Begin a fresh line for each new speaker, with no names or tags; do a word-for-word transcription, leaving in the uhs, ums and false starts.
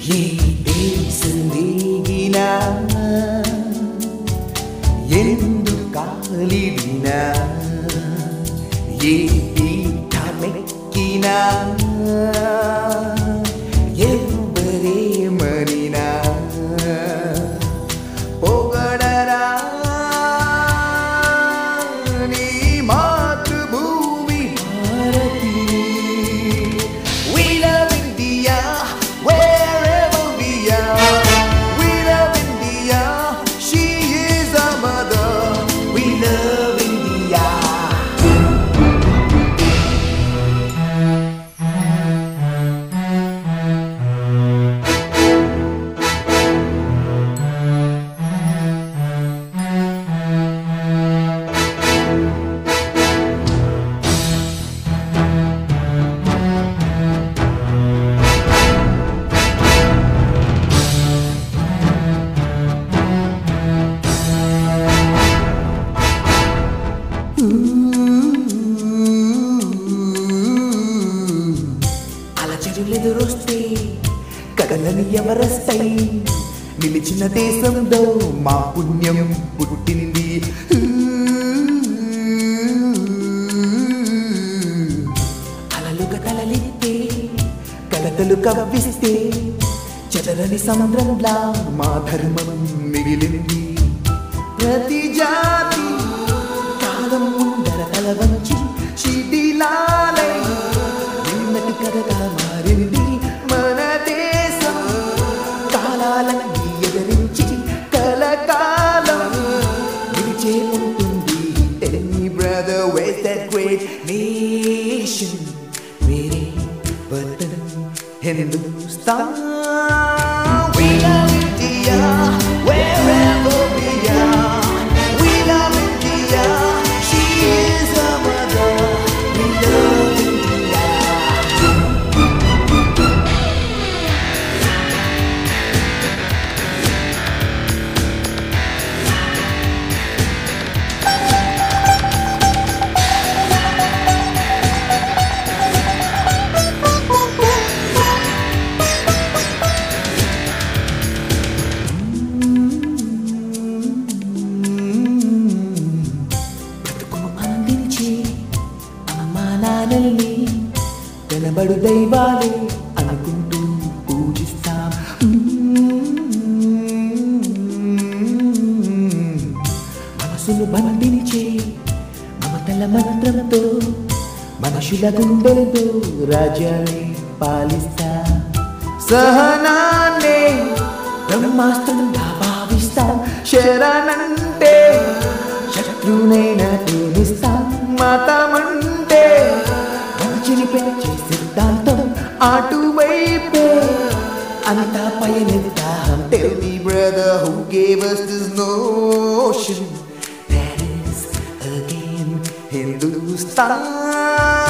ఏ దేశం దిగినా ఎందు కాలిడినా ఏ పీఠమెక్కినా ఎవరేమనినా పొగడరా నీ మాతృభూమి Bharati. We love India wherever we are. We love India, she is our mother. We love India. అలచరులెదురొస్తే కదలని ఎవరొస్తాయి, నిలిచిన దేశంలో మా పుణ్యం పుట్టింది. అలలుగా తలలిస్తే కలతలు కవ్విస్తే చెదరని సముద్రంలా మా ధర్మం మిగిలింది. ప్రతి జాతి కాలం ముందర తల వంచి శిథిలాలై నిన్నటి కథగా మారింది మన దేశం. కాలాలన్నీ ఎదిరించి కలకాలం నిలిచే ఉంటుంది. Tell me brother, where's that great nation? मेरे वतन Hindustan. We love India wherever we are. We love India, she is our mother. We love India. నానల్ని కనబడు దైవాలే అనుకుంటూ పూజిస్తాం. మనసును బంధించే మమతల మంత్రంతో మనుషుల గుండెలతో రాజ్యాన్ని పాలిస్తాం. సహనాన్నే బ్రహ్మాస్త్రంగా భావిస్తాం. శరణంటే శత్రునైనా ప్రేమిస్తాం. మతమంటే మంచిని పెంచే సిద్ధాంతం అటువైపే అంతా పయనిద్దాం. Tell me brother, who gave us this notion? That is again Hindustan.